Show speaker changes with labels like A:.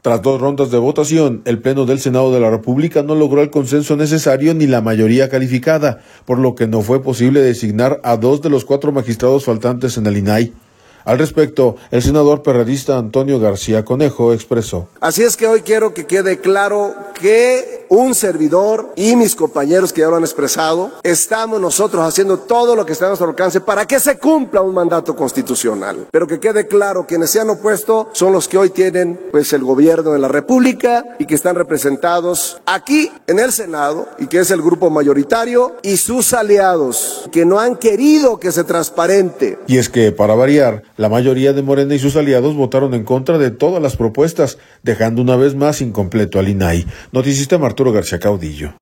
A: Tras 2 rondas de votación, el Pleno del Senado de la República no logró el consenso necesario ni la mayoría calificada, por lo que no fue posible designar a 2 de los 4 magistrados faltantes en el INAI. Al respecto, el senador perredista Antonio García Conejo expresó:
B: Así es que hoy quiero que quede claro que un servidor y mis compañeros que ya lo han expresado, estamos nosotros haciendo todo lo que está a nuestro alcance para que se cumpla un mandato constitucional. Pero que quede claro, quienes se han opuesto son los que hoy tienen pues el gobierno de la República y que están representados aquí en el Senado y que es el grupo mayoritario y sus aliados que no han querido que se transparente.
A: Y es que, para variar, la mayoría de Morena y sus aliados votaron en contra de todas las propuestas, dejando una vez más incompleto al INAI. Noticista Arturo García Caudillo.